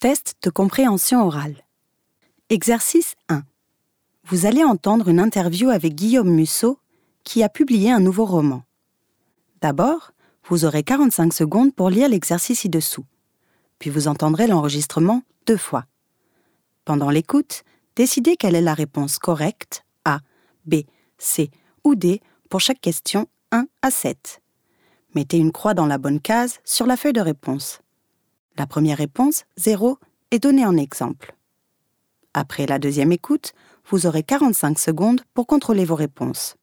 Test de compréhension orale. Exercice 1. Vous allez entendre une interview avec Guillaume Musso, qui a publié un nouveau roman. D'abord, vous aurez 45 secondes pour lire l'exercice ci-dessous. Puis vous entendrez l'enregistrement 2 fois. Pendant l'écoute, décidez quelle est la réponse correcte, A, B, C ou D, pour chaque question 1 à 7. Mettez une croix dans la bonne case sur la feuille de réponse. La première réponse, 0, est donnée en exemple. Après la deuxième écoute, vous aurez 45 secondes pour contrôler vos réponses.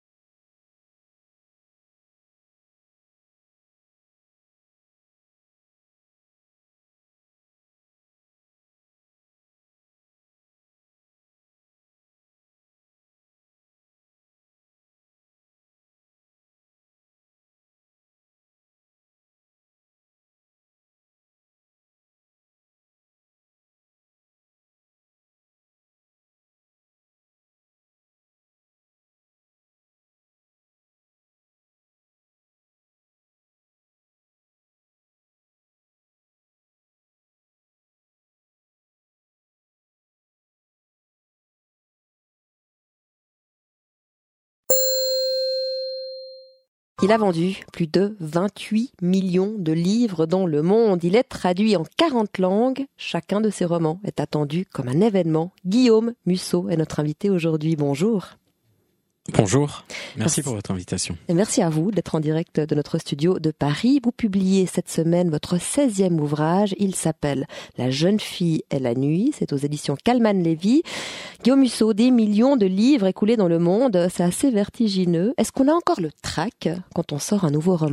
Il a vendu plus de 28 millions de livres dans le monde. Il est traduit en 40 langues. Chacun de ses romans est attendu comme un événement. Guillaume Musso est notre invité aujourd'hui. Bonjour. Bonjour, merci pour votre invitation. Et merci à vous d'être en direct de notre studio de Paris. Vous publiez cette semaine votre 16e ouvrage. Il s'appelle La jeune fille et la nuit. C'est aux éditions Calman-Lévy. Guillaume Musso, des millions de livres écoulés dans le monde. C'est assez vertigineux. Est-ce qu'on a encore le trac quand on sort un nouveau roman ?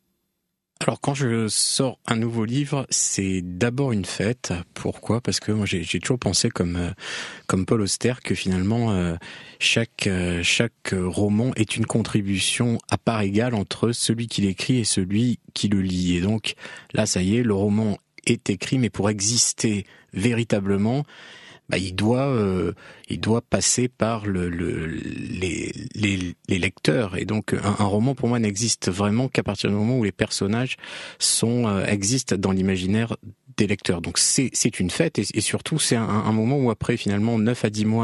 Alors quand je sors un nouveau livre, c'est d'abord une fête. Pourquoi ? Parce que moi j'ai toujours pensé comme Paul Auster que finalement chaque roman est une contribution à part égale entre celui qui l'écrit et celui qui le lit. Et donc là ça y est, le roman est écrit, mais pour exister véritablement, il doit passer par les lecteurs. Et donc un roman pour moi n'existe vraiment qu'à partir du moment où les personnages existent dans l'imaginaire des lecteurs. Donc c'est une fête et surtout c'est un moment où après finalement 9 à 10 mois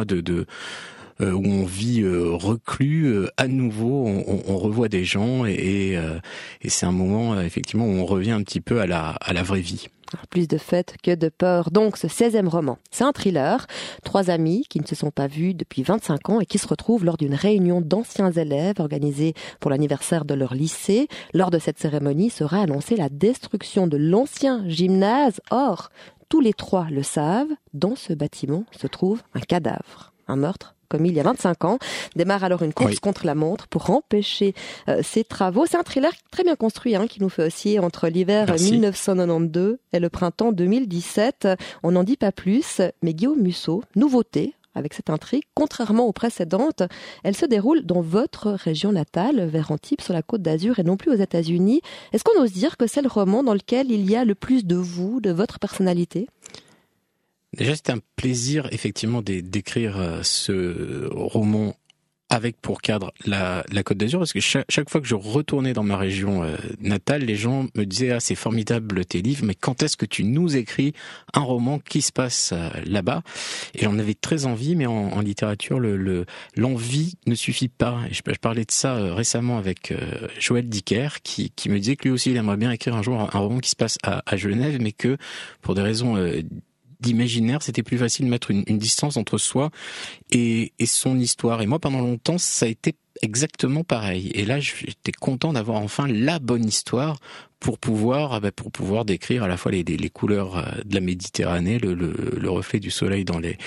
où on vit reclus, à nouveau on revoit des gens et c'est un moment effectivement où on revient un petit peu à la vraie vie. Alors, plus de fête que de peur. Donc, ce 16e roman, c'est un thriller. 3 amis qui ne se sont pas vus depuis 25 ans et qui se retrouvent lors d'une réunion d'anciens élèves organisée pour l'anniversaire de leur lycée. Lors de cette cérémonie sera annoncée la destruction de l'ancien gymnase. Or, tous les 3 le savent, dans ce bâtiment se trouve un cadavre. Un meurtre commis il y a 25 ans. Démarre alors une course contre la montre pour empêcher ces travaux. C'est un thriller très bien construit qui nous fait osciller entre l'hiver 1992 et le printemps 2017. On n'en dit pas plus, mais Guillaume Musso, nouveauté avec cette intrigue, contrairement aux précédentes, elle se déroule dans votre région natale, vers Antibes, sur la Côte d'Azur et non plus aux États-Unis. Est-ce qu'on ose dire que c'est le roman dans lequel il y a le plus de vous, de votre personnalité ? Déjà, c'est un plaisir, effectivement, d'écrire ce roman avec pour cadre la Côte d'Azur, parce que chaque fois que je retournais dans ma région natale, les gens me disaient « Ah, c'est formidable tes livres, mais quand est-ce que tu nous écris un roman qui se passe là-bas ?» Et j'en avais très envie, mais en littérature, l'envie ne suffit pas. Et je parlais de ça récemment avec Joël Dicker, qui me disait que lui aussi, il aimerait bien écrire un jour un roman qui se passe à Genève, mais que, pour des raisons d'imaginaire, c'était plus facile de mettre une distance entre soi et son histoire. Et moi, pendant longtemps, ça a été exactement pareil. Et là, j'étais content d'avoir enfin la bonne histoire pour pouvoir décrire à la fois les couleurs de la Méditerranée, le reflet du soleil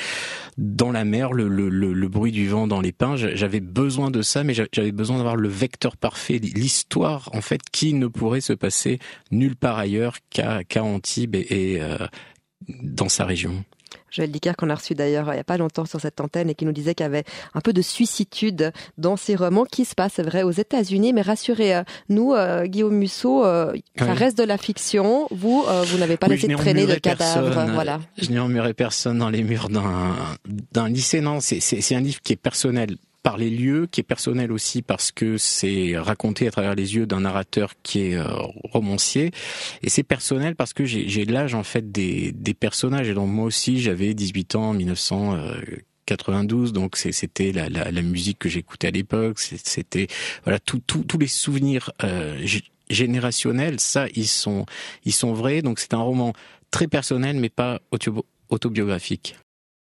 dans la mer, le bruit du vent dans les pins. J'avais besoin de ça, mais j'avais besoin d'avoir le vecteur parfait, l'histoire en fait qui ne pourrait se passer nulle part ailleurs qu'à Antibes et dans sa région. Joël Dicker, qu'on a reçu d'ailleurs il n'y a pas longtemps sur cette antenne et qui nous disait qu'il y avait un peu de suicitude dans ces romans qui se passent, c'est vrai, aux États-Unis. Mais rassurez-nous, Guillaume Musso, ça reste de la fiction. Vous n'avez pas laissé traîner de cadavres. Voilà. Je n'ai emmuré personne dans les murs d'un lycée. Non, c'est un livre qui est personnel par les lieux, qui est personnel aussi parce que c'est raconté à travers les yeux d'un narrateur qui est romancier, et c'est personnel parce que j'ai l'âge en fait des personnages, et donc moi aussi j'avais 18 ans en 1992, donc c'était la musique que j'écoutais à l'époque, c'était voilà tous les souvenirs générationnels, ça ils sont vrais, donc c'est un roman très personnel mais pas autobiographique.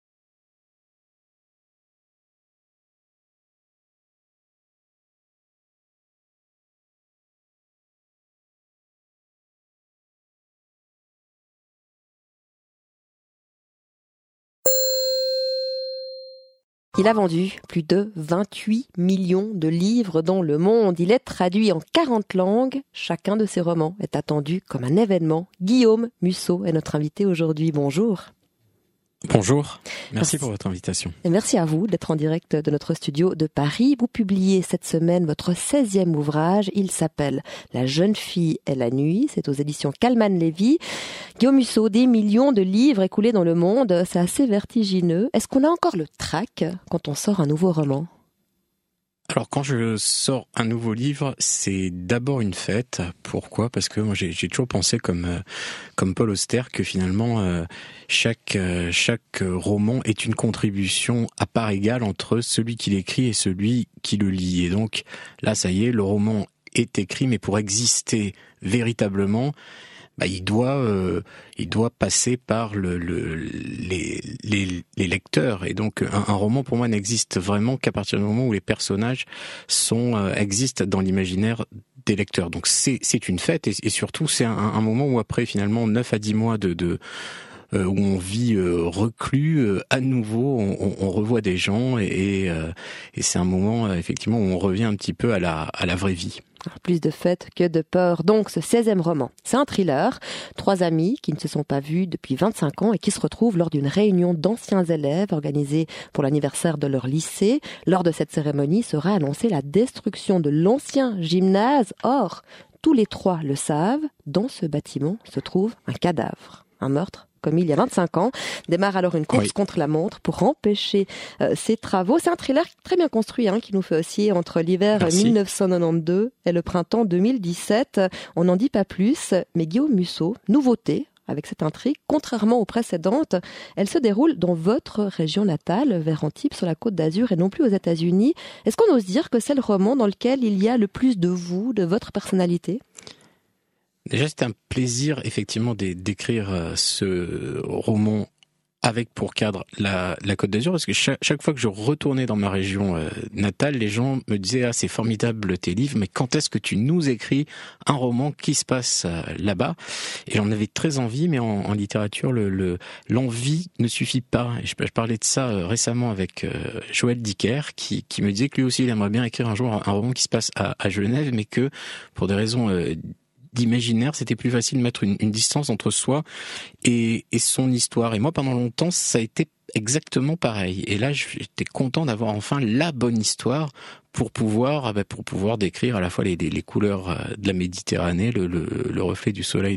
Il a vendu plus de 28 millions de livres dans le monde. Il est traduit en 40 langues. Chacun de ses romans est attendu comme un événement. Guillaume Musso est notre invité aujourd'hui. Bonjour. Bonjour, merci pour votre invitation. Et merci à vous d'être en direct de notre studio de Paris. Vous publiez cette semaine votre 16e ouvrage. Il s'appelle La jeune fille et la nuit. C'est aux éditions Calman-Lévy. Guillaume Musso, des millions de livres écoulés dans le monde, c'est assez vertigineux. Est-ce qu'on a encore le trac quand on sort un nouveau roman ? Alors quand je sors un nouveau livre, c'est d'abord une fête. Pourquoi ? Parce que moi j'ai toujours pensé comme Paul Auster que finalement chaque roman est une contribution à part égale entre celui qui l'écrit et celui qui le lit. Et donc là ça y est, le roman est écrit, mais pour exister véritablement, il doit passer par les lecteurs, et donc un roman pour moi n'existe vraiment qu'à partir du moment où les personnages existent dans l'imaginaire des lecteurs. Donc c'est une fête, et surtout c'est un moment où après finalement 9 à 10 mois où on vit reclus, à nouveau on revoit des gens, et c'est un moment effectivement où on revient un petit peu à la vraie vie. Plus de fête que de peur. Donc, ce 16e roman, c'est un thriller. 3 amis qui ne se sont pas vus depuis 25 ans et qui se retrouvent lors d'une réunion d'anciens élèves organisée pour l'anniversaire de leur lycée. Lors de cette cérémonie sera annoncée la destruction de l'ancien gymnase. Or, tous les 3 le savent, dans ce bâtiment se trouve un cadavre. Un meurtre commis il y a 25 ans. Démarre alors une course contre la montre pour empêcher ces travaux. C'est un thriller très bien construit qui nous fait osciller entre l'hiver 1992 et le printemps 2017. On n'en dit pas plus, mais Guillaume Musso, nouveauté avec cette intrigue, contrairement aux précédentes, elle se déroule dans votre région natale, vers Antibes, sur la Côte d'Azur, et non plus aux États-Unis. Est-ce qu'on ose dire que c'est le roman dans lequel il y a le plus de vous, de votre personnalité ? Déjà, c'est un plaisir effectivement d'écrire ce roman avec pour cadre la Côte d'Azur, parce que chaque fois que je retournais dans ma région natale, les gens me disaient « Ah, c'est formidable tes livres, mais quand est-ce que tu nous écris un roman qui se passe là-bas ?» Et j'en avais très envie, mais en littérature, l'envie ne suffit pas. Et je parlais de ça récemment avec Joël Dicker, qui me disait que lui aussi, il aimerait bien écrire un jour un roman qui se passe à Genève, mais que pour des raisons d'imaginaire, c'était plus facile de mettre une distance entre soi et son histoire. Et moi, pendant longtemps, ça a été exactement pareil. Et là, j'étais content d'avoir enfin la bonne histoire pour pouvoir décrire à la fois les couleurs de la Méditerranée, le reflet du soleil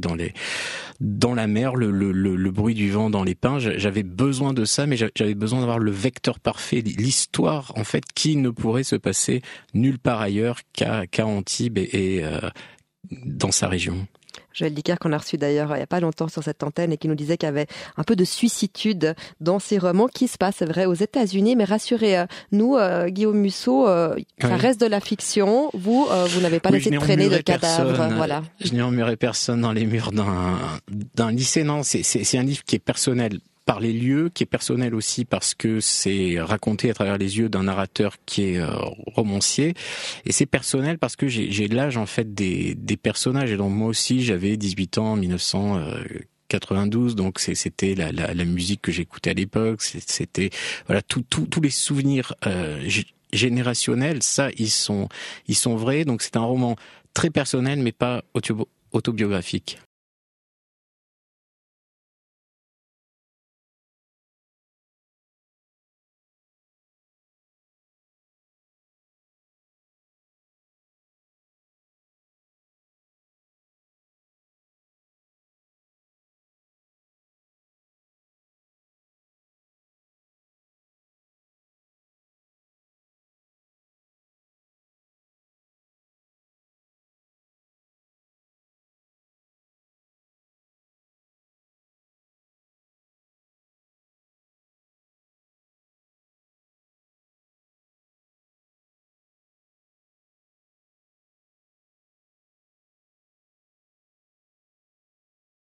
dans la mer, le bruit du vent dans les pins. J'avais besoin de ça, mais j'avais besoin d'avoir le vecteur parfait, l'histoire en fait qui ne pourrait se passer nulle part ailleurs qu'à Antibes et dans sa région. Joël Dicker, qu'on a reçu d'ailleurs il n'y a pas longtemps sur cette antenne, et qui nous disait qu'il y avait un peu de suicitude dans ces romans qui se passent, c'est vrai, aux États-Unis. Mais rassurez-nous, Guillaume Musso, ça reste de la fiction. Vous n'avez pas laissé traîner de cadavres. Voilà. Je n'ai emmuré personne dans les murs d'un lycée. Non, c'est un livre qui est personnel par les lieux, qui est personnel aussi parce que c'est raconté à travers les yeux d'un narrateur qui est romancier, et c'est personnel parce que j'ai l'âge en fait des personnages, et donc moi aussi j'avais 18 ans en 1992, donc c'était la musique que j'écoutais à l'époque, c'était voilà tous les souvenirs générationnels, ça ils sont vrais, donc c'est un roman très personnel mais pas autobiographique.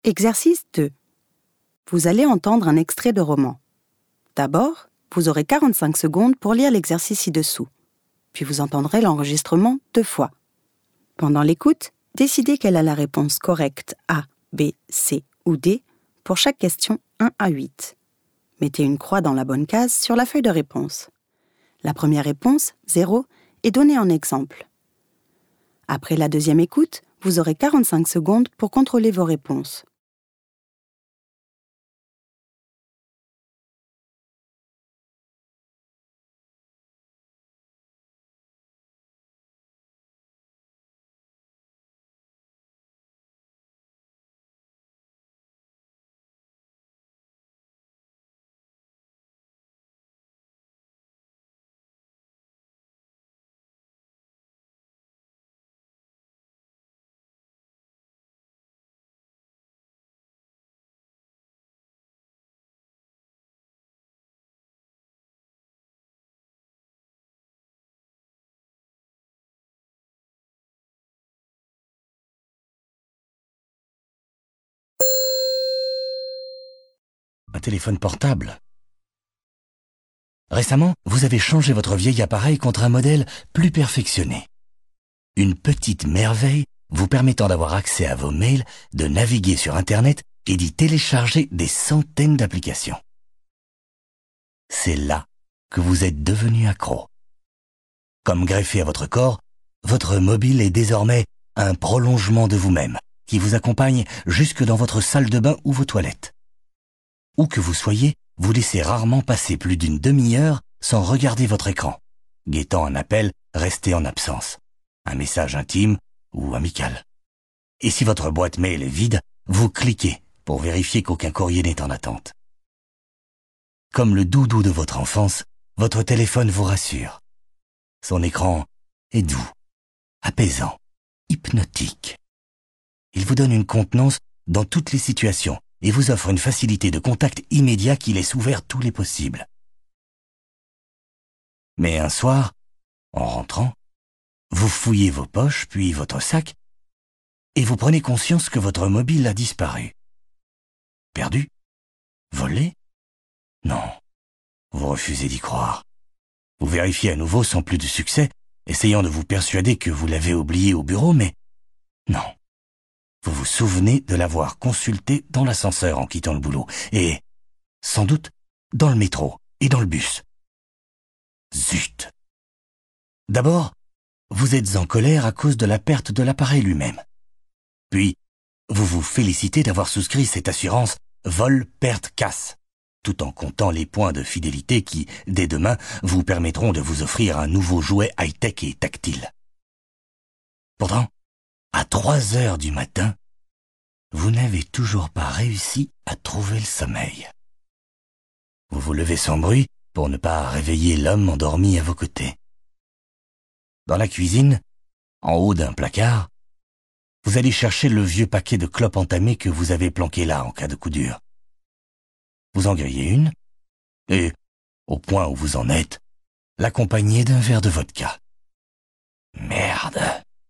Exercice 2. Vous allez entendre un extrait de roman. D'abord, vous aurez 45 secondes pour lire l'exercice ci-dessous. Puis vous entendrez l'enregistrement 2 fois. Pendant l'écoute, décidez quelle est la réponse correcte A, B, C ou D pour chaque question 1 à 8. Mettez une croix dans la bonne case sur la feuille de réponse. La première réponse, 0, est donnée en exemple. Après la deuxième écoute, vous aurez 45 secondes pour contrôler vos réponses. Un téléphone portable. Récemment, vous avez changé votre vieil appareil contre un modèle plus perfectionné. Une petite merveille vous permettant d'avoir accès à vos mails, de naviguer sur Internet et d'y télécharger des centaines d'applications. C'est là que vous êtes devenu accro. Comme greffé à votre corps, votre mobile est désormais un prolongement de vous-même qui vous accompagne jusque dans votre salle de bain ou vos toilettes. Où que vous soyez, vous laissez rarement passer plus d'une demi-heure sans regarder votre écran, guettant un appel resté en absence, un message intime ou amical. Et si votre boîte mail est vide, vous cliquez pour vérifier qu'aucun courrier n'est en attente. Comme le doudou de votre enfance, votre téléphone vous rassure. Son écran est doux, apaisant, hypnotique. Il vous donne une contenance dans toutes les situations et vous offre une facilité de contact immédiat qui laisse ouvert tous les possibles. Mais un soir, en rentrant, vous fouillez vos poches puis votre sac et vous prenez conscience que votre mobile a disparu. Perdu? Volé? Non, vous refusez d'y croire. Vous vérifiez à nouveau sans plus de succès, essayant de vous persuader que vous l'avez oublié au bureau, mais non. Vous vous souvenez de l'avoir consulté dans l'ascenseur en quittant le boulot, et, sans doute, dans le métro et dans le bus. Zut! D'abord, vous êtes en colère à cause de la perte de l'appareil lui-même. Puis, vous vous félicitez d'avoir souscrit cette assurance vol, perte, casse, tout en comptant les points de fidélité qui, dès demain, vous permettront de vous offrir un nouveau jouet high-tech et tactile. Pourtant, à 3 heures du matin, vous n'avez toujours pas réussi à trouver le sommeil. Vous vous levez sans bruit pour ne pas réveiller l'homme endormi à vos côtés. Dans la cuisine, en haut d'un placard, vous allez chercher le vieux paquet de clopes entamées que vous avez planqué là en cas de coup dur. Vous en grillez une, et, au point où vous en êtes, l'accompagnez d'un verre de vodka. Merde!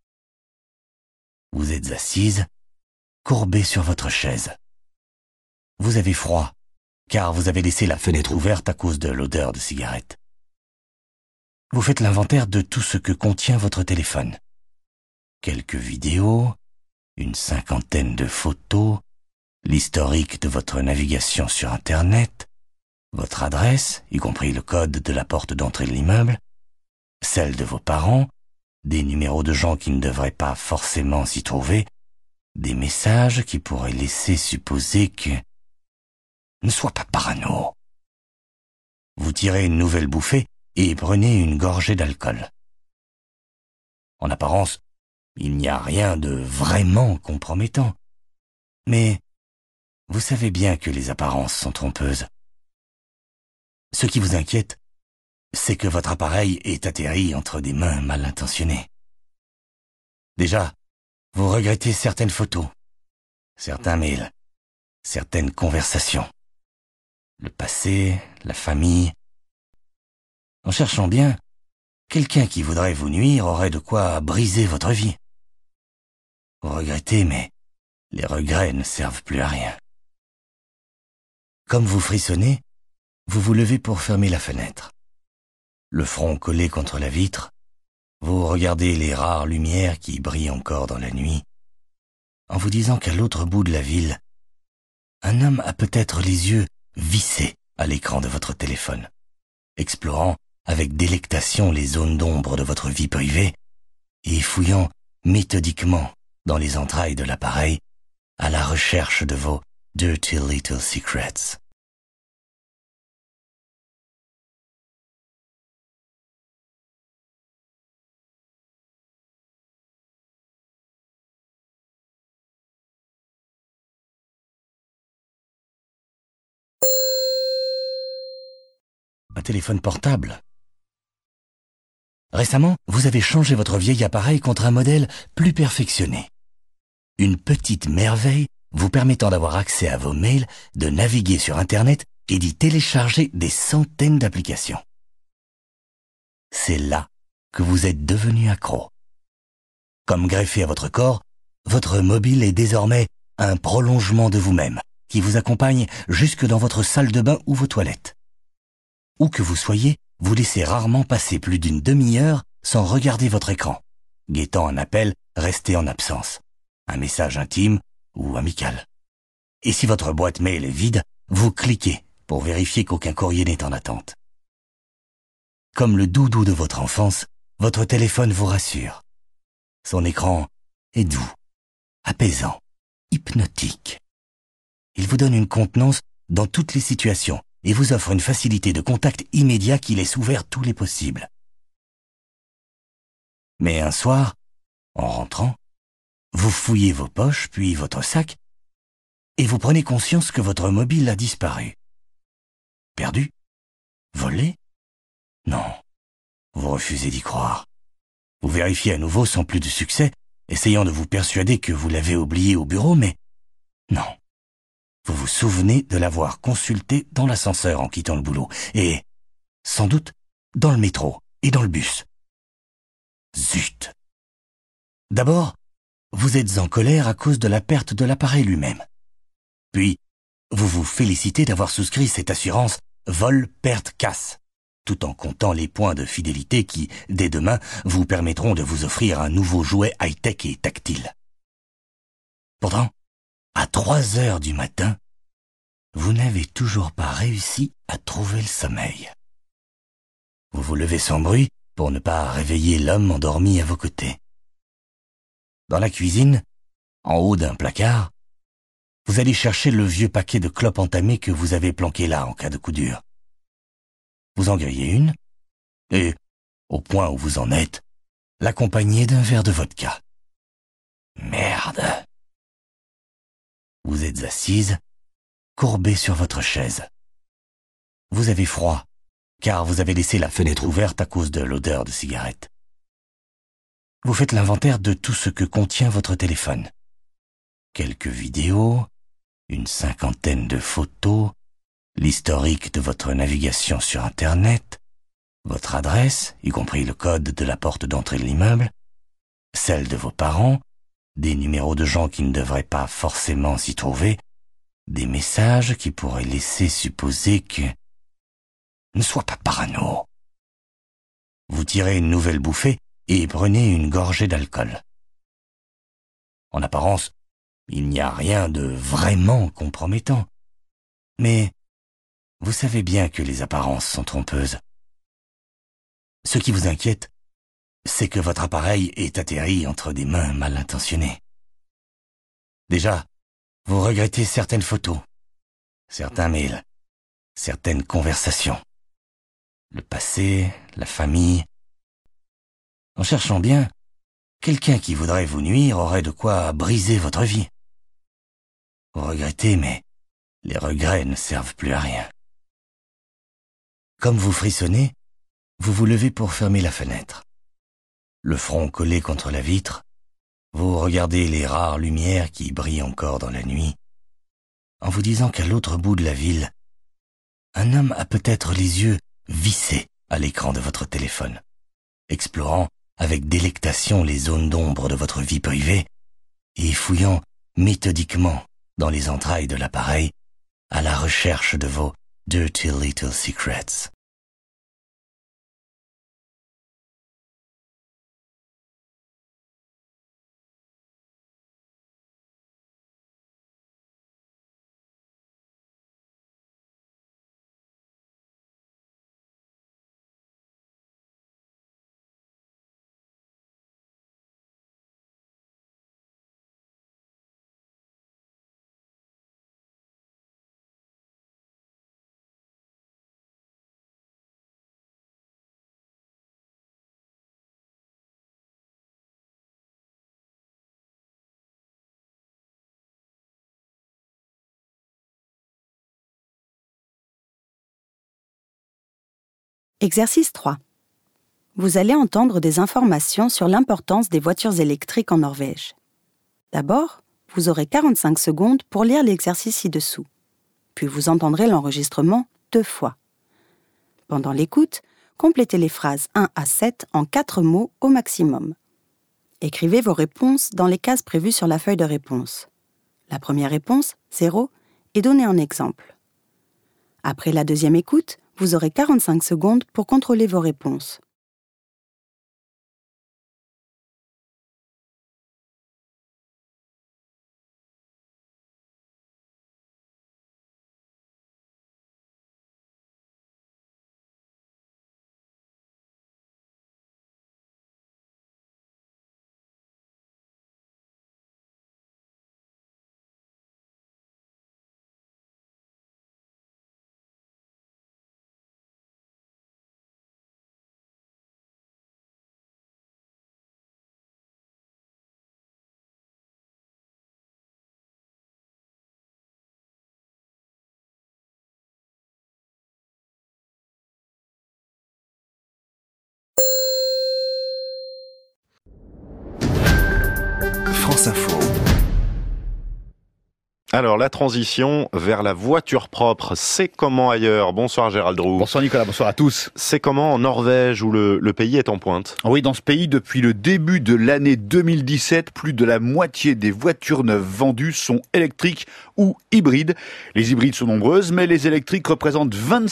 Vous êtes assise, courbée sur votre chaise. Vous avez froid, car vous avez laissé la fenêtre ouverte à cause de l'odeur de cigarette. Vous faites l'inventaire de tout ce que contient votre téléphone. Quelques vidéos, une 50aine de photos, l'historique de votre navigation sur Internet, votre adresse, y compris le code de la porte d'entrée de l'immeuble, celle de vos parents, des numéros de gens qui ne devraient pas forcément s'y trouver, des messages qui pourraient laisser supposer que... Ne sois pas parano. Vous tirez une nouvelle bouffée et prenez une gorgée d'alcool. En apparence, il n'y a rien de vraiment compromettant. Mais vous savez bien que les apparences sont trompeuses. Ce qui vous inquiète, c'est que votre appareil est atterri entre des mains mal intentionnées. Déjà, vous regrettez certaines photos, certains mails, certaines conversations. Le passé, la famille. En cherchant bien, quelqu'un qui voudrait vous nuire aurait de quoi briser votre vie. Vous regrettez, mais les regrets ne servent plus à rien. Comme vous frissonnez, vous vous levez pour fermer la fenêtre. Le front collé contre la vitre, vous regardez les rares lumières qui brillent encore dans la nuit, en vous disant qu'à l'autre bout de la ville, un homme a peut-être les yeux vissés à l'écran de votre téléphone, explorant avec délectation les zones d'ombre de votre vie privée et fouillant méthodiquement dans les entrailles de l'appareil à la recherche de vos dirty little secrets. Un téléphone portable. Récemment, vous avez changé votre vieil appareil contre un modèle plus perfectionné. Une petite merveille vous permettant d'avoir accès à vos mails, de naviguer sur Internet et d'y télécharger des centaines d'applications. C'est là que vous êtes devenu accro. Comme greffé à votre corps, votre mobile est désormais un prolongement de vous-même qui vous accompagne jusque dans votre salle de bain ou vos toilettes. Où que vous soyez, vous laissez rarement passer plus d'une demi-heure sans regarder votre écran, guettant un appel resté en absence, un message intime ou amical. Et si votre boîte mail est vide, vous cliquez pour vérifier qu'aucun courrier n'est en attente. Comme le doudou de votre enfance, votre téléphone vous rassure. Son écran est doux, apaisant, hypnotique. Il vous donne une contenance dans toutes les situations et vous offre une facilité de contact immédiat qui laisse ouvert tous les possibles. Mais un soir, en rentrant, vous fouillez vos poches puis votre sac et vous prenez conscience que votre mobile a disparu. Perdu? Volé? Non, vous refusez d'y croire. Vous vérifiez à nouveau sans plus de succès, essayant de vous persuader que vous l'avez oublié au bureau, mais non. Vous vous souvenez de l'avoir consulté dans l'ascenseur en quittant le boulot, et, sans doute, dans le métro et dans le bus. Zut! D'abord, vous êtes en colère à cause de la perte de l'appareil lui-même. Puis, vous vous félicitez d'avoir souscrit cette assurance vol, perte, casse, tout en comptant les points de fidélité qui, dès demain, vous permettront de vous offrir un nouveau jouet high-tech et tactile. Pourtant, à 3 heures du matin, vous n'avez toujours pas réussi à trouver le sommeil. Vous vous levez sans bruit pour ne pas réveiller l'homme endormi à vos côtés. Dans la cuisine, en haut d'un placard, vous allez chercher le vieux paquet de clopes entamées que vous avez planqué là en cas de coup dur. Vous en grillez une, et, au point où vous en êtes, l'accompagnez d'un verre de vodka. Merde! Vous êtes assise, courbée sur votre chaise. Vous avez froid, car vous avez laissé la fenêtre ouverte à cause de l'odeur de cigarette. Vous faites l'inventaire de tout ce que contient votre téléphone. Quelques vidéos, une 50aine de photos, l'historique de votre navigation sur Internet, votre adresse, y compris le code de la porte d'entrée de l'immeuble, celle de vos parents, des numéros de gens qui ne devraient pas forcément s'y trouver, des messages qui pourraient laisser supposer que... Ne sois pas parano. Vous tirez une nouvelle bouffée et prenez une gorgée d'alcool. En apparence, il n'y a rien de vraiment compromettant. Mais vous savez bien que les apparences sont trompeuses. Ce qui vous inquiète, c'est que votre appareil est atterri entre des mains mal intentionnées. Déjà, vous regrettez certaines photos, certains mails, certaines conversations, le passé, la famille. En cherchant bien, quelqu'un qui voudrait vous nuire aurait de quoi briser votre vie. Vous regrettez, mais les regrets ne servent plus à rien. Comme vous frissonnez, vous vous levez pour fermer la fenêtre. Le front collé contre la vitre, vous regardez les rares lumières qui brillent encore dans la nuit, en vous disant qu'à l'autre bout de la ville, un homme a peut-être les yeux vissés à l'écran de votre téléphone, explorant avec délectation les zones d'ombre de votre vie privée et fouillant méthodiquement dans les entrailles de l'appareil à la recherche de vos dirty little secrets. Exercice 3. Vous allez entendre des informations sur l'importance des voitures électriques en Norvège. D'abord, vous aurez 45 secondes pour lire l'exercice ci-dessous. Puis vous entendrez l'enregistrement 2 fois. Pendant l'écoute, complétez les phrases 1 à 7 en 4 mots au maximum. Écrivez vos réponses dans les cases prévues sur la feuille de réponse. La première réponse, 0, est donnée en exemple. Après la deuxième écoute, vous aurez 45 secondes pour contrôler vos réponses. France Info. Alors, la transition vers la voiture propre, c'est comment ailleurs? Bonsoir Gérald Roux. Bonsoir Nicolas, bonsoir à tous. C'est comment en Norvège où le pays est en pointe? Oui, dans ce pays, depuis le début de l'année 2017, plus de la moitié des voitures neuves vendues sont électriques ou hybrides. Les hybrides sont nombreuses, mais les électriques représentent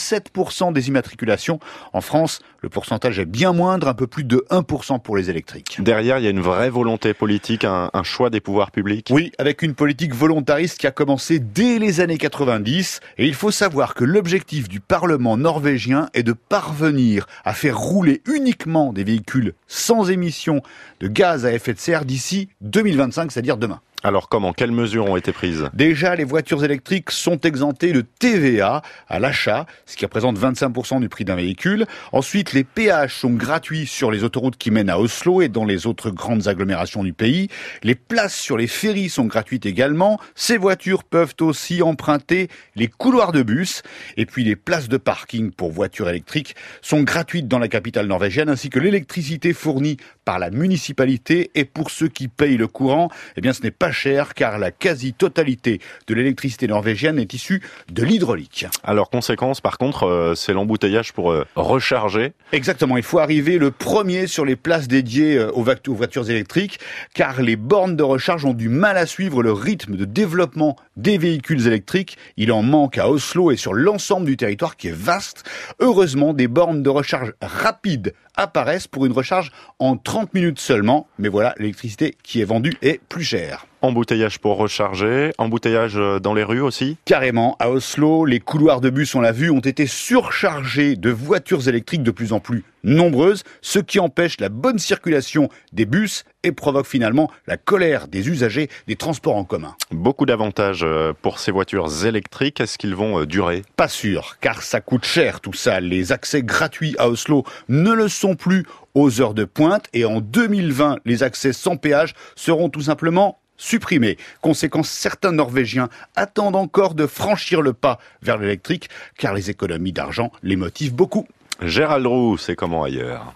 27% des immatriculations. En France, le pourcentage est bien moindre, un peu plus de 1% pour les électriques. Derrière, il y a une vraie volonté politique, un choix des pouvoirs publics. Oui, avec une politique volontariste qui a commencé dès les années 90. Et il faut savoir que l'objectif du Parlement norvégien est de parvenir à faire rouler uniquement des véhicules sans émissions de gaz à effet de serre d'ici 2025, c'est-à-dire demain. Alors comment? Quelles mesures ont été prises? Déjà, les voitures électriques sont exemptées de TVA à l'achat, ce qui représente 25% du prix d'un véhicule. Ensuite, les péages sont gratuits sur les autoroutes qui mènent à Oslo et dans les autres grandes agglomérations du pays. Les places sur les ferries sont gratuites également. Ces voitures peuvent aussi emprunter les couloirs de bus. Et puis, les places de parking pour voitures électriques sont gratuites dans la capitale norvégienne, ainsi que l'électricité fournie par la municipalité. Et pour ceux qui payent le courant, eh bien, ce n'est pas cher car la quasi-totalité de l'électricité norvégienne est issue de l'hydraulique. Alors conséquence par contre, c'est l'embouteillage pour recharger. Exactement, il faut arriver le premier sur les places dédiées aux voitures électriques car les bornes de recharge ont du mal à suivre le rythme de développement des véhicules électriques. Il en manque à Oslo et sur l'ensemble du territoire qui est vaste. Heureusement, des bornes de recharge rapides apparaissent pour une recharge en 30 minutes seulement. Mais voilà, l'électricité qui est vendue est plus chère. Embouteillage pour recharger, embouteillage dans les rues aussi? Carrément, à Oslo, les couloirs de bus, on l'a vu, ont été surchargés de voitures électriques de plus en plus nombreuses, ce qui empêche la bonne circulation des bus et provoque finalement la colère des usagers des transports en commun. Beaucoup d'avantages pour ces voitures électriques, est-ce qu'ils vont durer? Pas sûr, car ça coûte cher tout ça. Les accès gratuits à Oslo ne le sont plus aux heures de pointe et en 2020, les accès sans péage seront tout simplement supprimés. Conséquence, certains Norvégiens attendent encore de franchir le pas vers l'électrique, car les économies d'argent les motivent beaucoup. Gérald Roux, c'est comment ailleurs?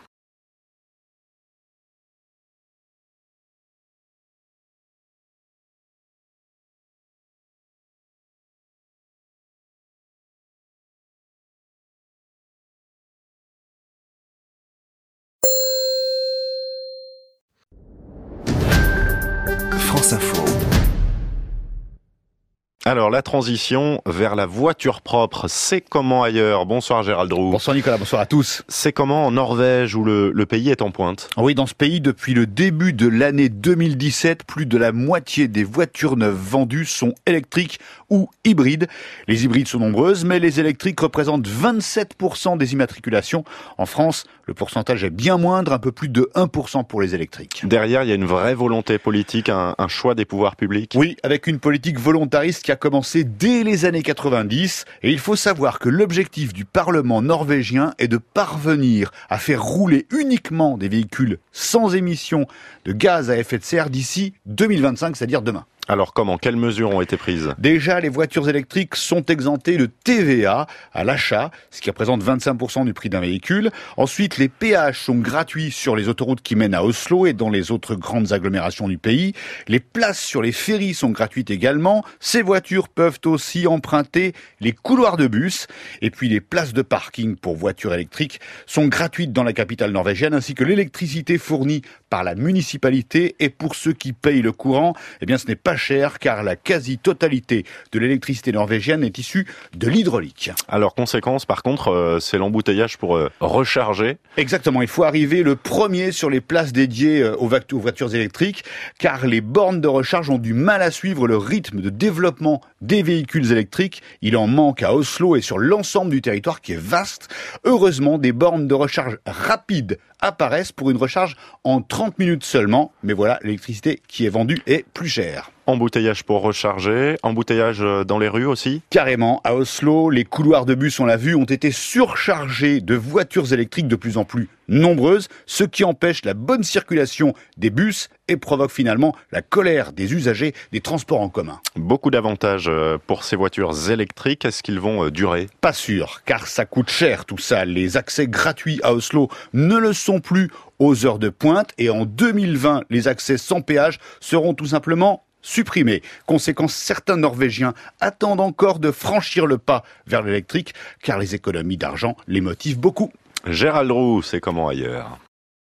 France Info. Alors, la transition vers la voiture propre, c'est comment ailleurs? Bonsoir Gérald Roux. Bonsoir Nicolas, bonsoir à tous. C'est comment en Norvège où le pays est en pointe? Oui, dans ce pays, depuis le début de l'année 2017, plus de la moitié des voitures neuves vendues sont électriques ou hybrides. Les hybrides sont nombreuses, mais les électriques représentent 27% des immatriculations. En France, le pourcentage est bien moindre, un peu plus de 1% pour les électriques. Derrière, il y a une vraie volonté politique, un choix des pouvoirs publics. Oui, avec une politique volontariste qui a commencé dès les années 90. Et il faut savoir que l'objectif du Parlement norvégien est de parvenir à faire rouler uniquement des véhicules sans émissions de gaz à effet de serre d'ici 2025, c'est-à-dire demain. Alors comment? Quelles mesures ont été prises? Déjà, les voitures électriques sont exemptées de TVA à l'achat, ce qui représente 25% du prix d'un véhicule. Ensuite, les péages sont gratuits sur les autoroutes qui mènent à Oslo et dans les autres grandes agglomérations du pays. Les places sur les ferries sont gratuites également. Ces voitures peuvent aussi emprunter les couloirs de bus. Et puis, les places de parking pour voitures électriques sont gratuites dans la capitale norvégienne, ainsi que l'électricité fournie par la municipalité. Et pour ceux qui payent le courant, eh bien, ce n'est pas cher car la quasi-totalité de l'électricité norvégienne est issue de l'hydraulique. Alors conséquence par contre, c'est l'embouteillage pour recharger. Exactement, il faut arriver le premier sur les places dédiées aux voitures électriques car les bornes de recharge ont du mal à suivre le rythme de développement des véhicules électriques. Il en manque à Oslo et sur l'ensemble du territoire qui est vaste. Heureusement, des bornes de recharge rapides apparaissent pour une recharge en 30 minutes seulement. Mais voilà, l'électricité qui est vendue est plus chère. Embouteillage pour recharger, embouteillage dans les rues aussi? Carrément, à Oslo, les couloirs de bus, on l'a vu, ont été surchargés de voitures électriques de plus en plus nombreuses, ce qui empêche la bonne circulation des bus et provoque finalement la colère des usagers des transports en commun. Beaucoup d'avantages pour ces voitures électriques, est-ce qu'ils vont durer? Pas sûr, car ça coûte cher tout ça. Les accès gratuits à Oslo ne le sont plus aux heures de pointe et en 2020, les accès sans péage seront tout simplement supprimés. Conséquence, certains Norvégiens attendent encore de franchir le pas vers l'électrique, car les économies d'argent les motivent beaucoup. Gérald Roux, c'est comment ailleurs?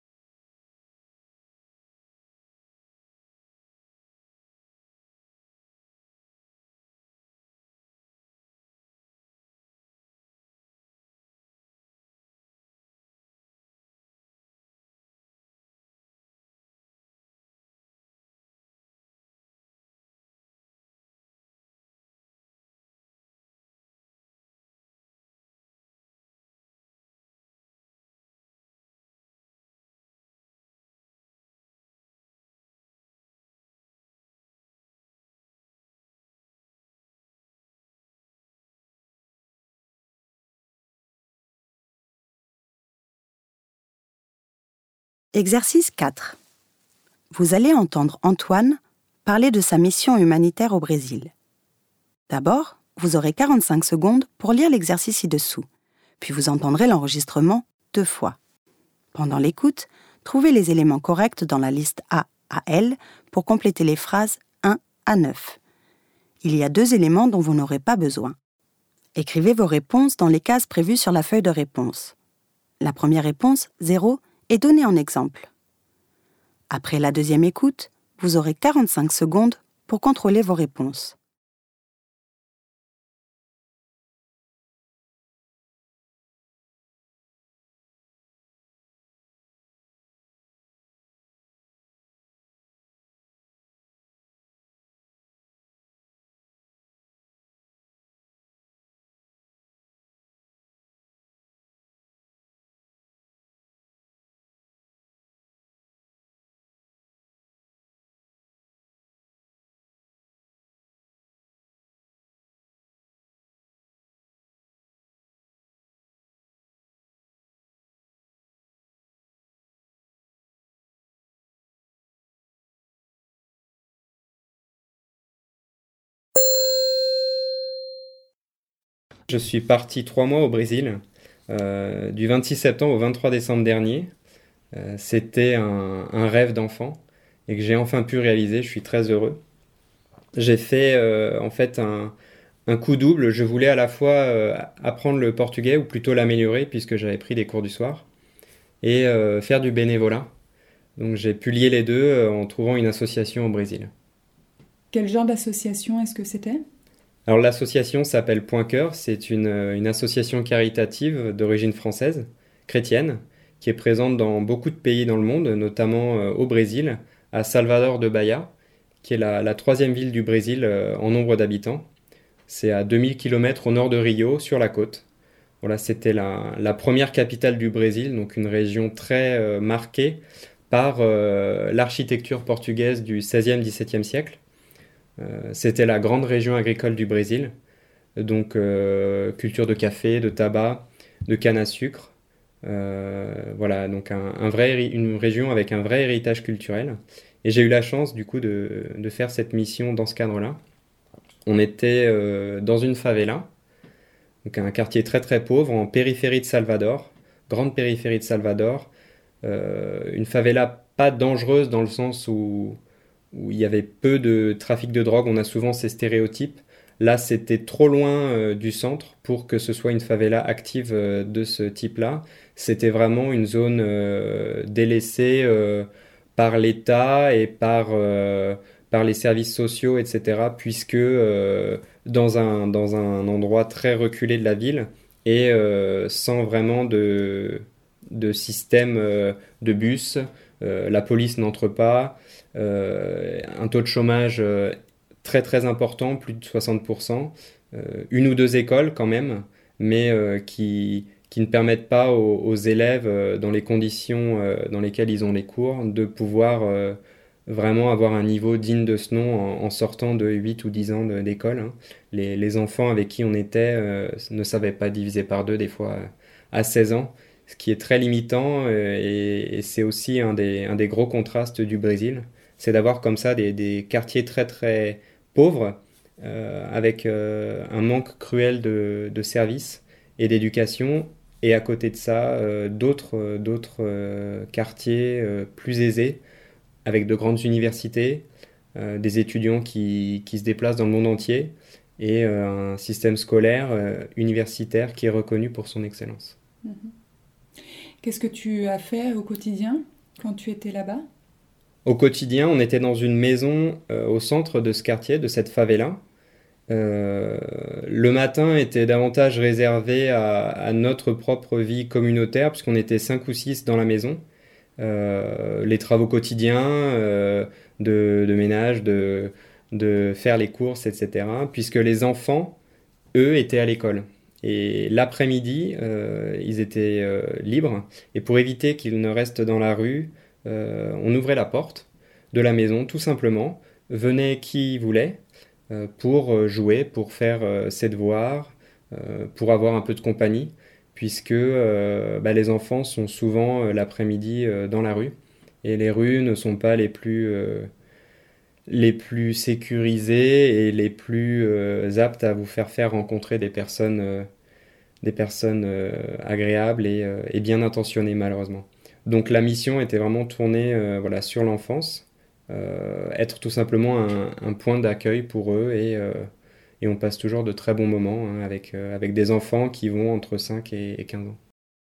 Exercice 4. Vous allez entendre Antoine parler de sa mission humanitaire au Brésil. D'abord, vous aurez 45 secondes pour lire l'exercice ci-dessous, puis vous entendrez l'enregistrement 2 fois. Pendant l'écoute, trouvez les éléments corrects dans la liste A à L pour compléter les phrases 1 à 9. Il y a 2 éléments dont vous n'aurez pas besoin. Écrivez vos réponses dans les cases prévues sur la feuille de réponse. La première réponse, 0, est donnée en exemple. Après la deuxième écoute, vous aurez 45 secondes pour contrôler vos réponses. Je suis parti 3 mois au Brésil, du 26 septembre au 23 décembre dernier. C'était un rêve d'enfant et que j'ai enfin pu réaliser. Je suis très heureux. J'ai fait en fait un coup double. Je voulais à la fois apprendre le portugais, ou plutôt l'améliorer puisque j'avais pris des cours du soir, et faire du bénévolat. Donc j'ai pu lier les deux en trouvant une association au Brésil. Quel genre d'association est-ce que c'était ? Alors l'association s'appelle Point Cœur, c'est une association caritative d'origine française, chrétienne, qui est présente dans beaucoup de pays dans le monde, notamment au Brésil, à Salvador de Bahia, qui est la troisième ville du Brésil en nombre d'habitants. C'est à 2000 km au nord de Rio, sur la côte. Voilà, c'était la première capitale du Brésil, donc une région très marquée par l'architecture portugaise du XVIe, XVIIe siècle. C'était la grande région agricole du Brésil, donc culture de café, de tabac, de canne à sucre. Voilà, donc une région avec un vrai héritage culturel. Et j'ai eu la chance du coup de faire cette mission dans ce cadre-là. On était dans une favela, donc un quartier très très pauvre en périphérie de Salvador, grande périphérie de Salvador. Une favela pas dangereuse dans le sens où il y avait peu de trafic de drogue. On a souvent ces stéréotypes. Là, c'était trop loin du centre pour que ce soit une favela active de ce type-là. C'était vraiment une zone délaissée par l'État et par les services sociaux, etc., puisque dans un endroit très reculé de la ville et sans vraiment de système de bus, la police n'entre pas, un taux de chômage très très important, plus de 60%, une ou deux écoles quand même, mais qui ne permettent pas aux élèves, dans les conditions dans lesquelles ils ont les cours, de pouvoir vraiment avoir un niveau digne de ce nom en sortant de 8 ou 10 ans d'école. Hein. Les enfants avec qui on était ne savaient pas diviser par deux des fois à 16 ans, ce qui est très limitant et c'est aussi un des gros contrastes du Brésil. C'est d'avoir comme ça des quartiers très très pauvres avec un manque cruel de services et d'éducation, et à côté de ça d'autres quartiers plus aisés avec de grandes universités, des étudiants qui se déplacent dans le monde entier et un système scolaire universitaire qui est reconnu pour son excellence. Qu'est-ce que tu as fait au quotidien quand tu étais là-bas ? Au quotidien, on était dans une maison au centre de ce quartier, de cette favela. Le matin était davantage réservé à notre propre vie communautaire, puisqu'on était 5 ou 6 dans la maison. Les travaux quotidiens de ménage, de faire les courses, etc. Puisque les enfants, eux, étaient à l'école. Et l'après-midi, ils étaient libres. Et pour éviter qu'ils ne restent dans la rue, on ouvrait la porte de la maison, tout simplement. Venait qui voulait pour jouer, pour faire ses devoirs, pour avoir un peu de compagnie, puisque les enfants sont souvent l'après-midi dans la rue. Et les rues ne sont pas les plus sécurisées et les plus aptes à vous faire rencontrer des personnes agréables et bien intentionnées, malheureusement. Donc la mission était vraiment tournée sur l'enfance, être tout simplement un point d'accueil pour eux, et on passe toujours de très bons moments hein, avec des enfants qui vont entre 5 et 15 ans.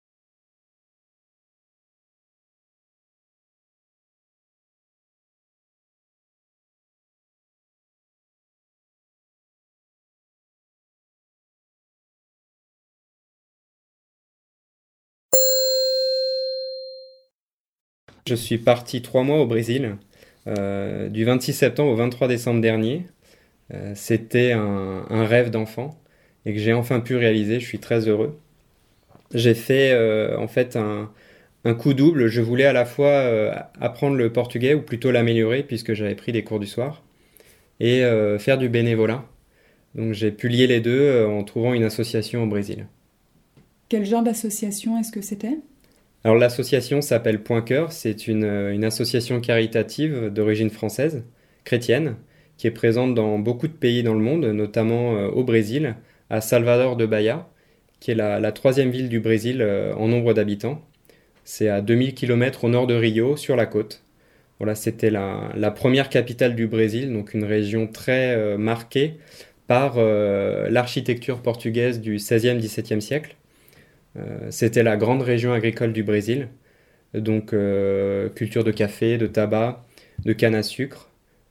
Je suis parti 3 mois au Brésil, du 26 septembre au 23 décembre dernier. C'était un rêve d'enfant et que j'ai enfin pu réaliser. Je suis très heureux. J'ai fait en fait un coup double. Je voulais à la fois apprendre le portugais, ou plutôt l'améliorer, puisque j'avais pris des cours du soir, et faire du bénévolat. Donc j'ai pu lier les deux en trouvant une association au Brésil. Quel genre d'association est-ce que c'était ? Alors l'association s'appelle Point Cœur, c'est une association caritative d'origine française, chrétienne, qui est présente dans beaucoup de pays dans le monde, notamment au Brésil, à Salvador de Bahia, qui est la troisième ville du Brésil en nombre d'habitants. C'est à 2000 km au nord de Rio, sur la côte. Voilà, c'était la première capitale du Brésil, donc une région très marquée par l'architecture portugaise du XVIe, XVIIe siècle. C'était la grande région agricole du Brésil, donc culture de café, de tabac, de canne à sucre.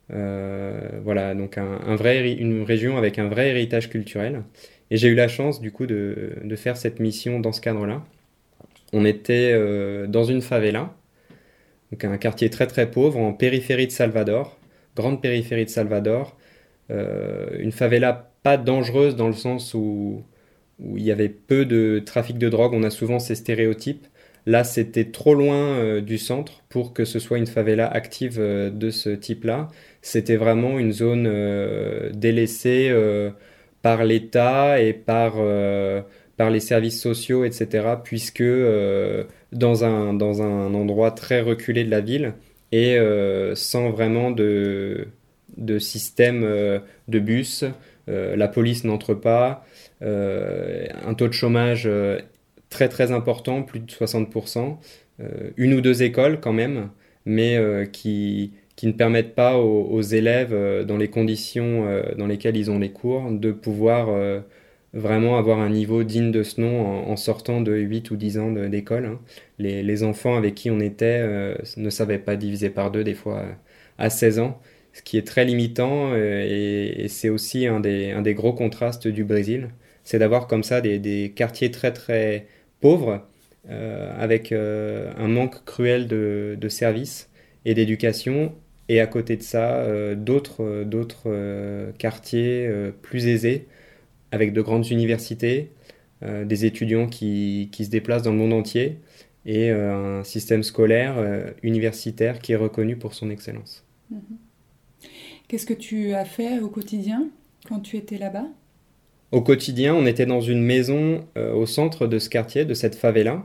Voilà, donc une région avec un vrai héritage culturel. Et j'ai eu la chance du coup de faire cette mission dans ce cadre-là. On était dans une favela, donc un quartier très très pauvre en périphérie de Salvador, grande périphérie de Salvador. Une favela pas dangereuse dans le sens où il y avait peu de trafic de drogue. On a souvent ces stéréotypes. Là, c'était trop loin du centre pour que ce soit une favela active de ce type-là. C'était vraiment une zone délaissée par l'État et par les services sociaux, etc., puisque dans un endroit très reculé de la ville et sans vraiment de système de bus, la police n'entre pas, un taux de chômage très très important, plus de 60%, une ou deux écoles quand même, mais qui ne permettent pas aux élèves, dans les conditions dans lesquelles ils ont les cours, de pouvoir vraiment avoir un niveau digne de ce nom en sortant de 8 ou 10 ans d'école. Hein. Les enfants avec qui on était ne savaient pas diviser par deux des fois à 16 ans, ce qui est très limitant et c'est aussi un des gros contrastes du Brésil. C'est d'avoir comme ça des quartiers très très pauvres avec un manque cruel de services et d'éducation et à côté de ça d'autres quartiers plus aisés avec de grandes universités, des étudiants qui se déplacent dans le monde entier et un système scolaire universitaire qui est reconnu pour son excellence. Qu'est-ce que tu as fait au quotidien quand tu étais là-bas ? Au quotidien, on était dans une maison au centre de ce quartier, de cette favela.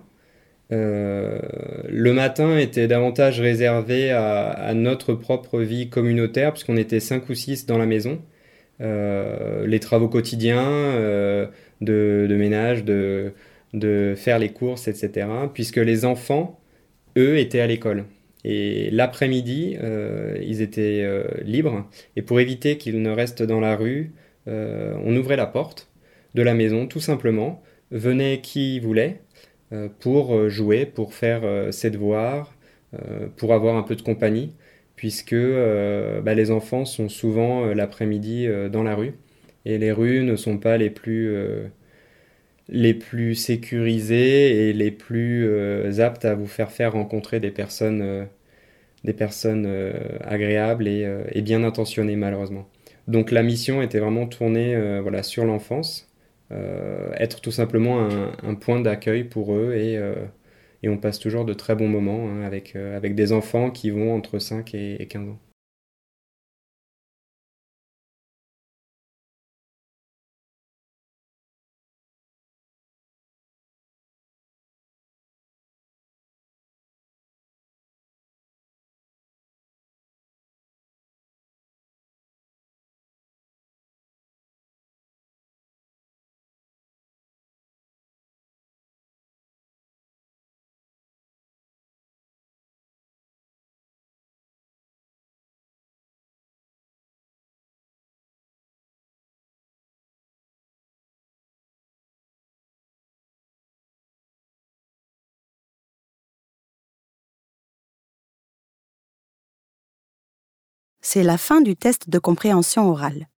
Le matin était davantage réservé à notre propre vie communautaire, puisqu'on était 5 ou 6 dans la maison. Les travaux quotidiens de ménage, de faire les courses, etc. Puisque les enfants, eux, étaient à l'école. Et l'après-midi, ils étaient libres. Et pour éviter qu'ils ne restent dans la rue, on ouvrait la porte de la maison, tout simplement. Venait qui voulait pour jouer, pour faire ses devoirs, pour avoir un peu de compagnie, puisque les enfants sont souvent l'après-midi dans la rue. Et les rues ne sont pas les plus sécurisées et les plus aptes à vous faire rencontrer des personnes agréables et bien intentionnées, malheureusement. Donc la mission était vraiment tournée sur l'enfance, être tout simplement un point d'accueil pour eux et on passe toujours de très bons moments hein, avec des enfants qui vont entre 5 et 15 ans. C'est la fin du test de compréhension orale.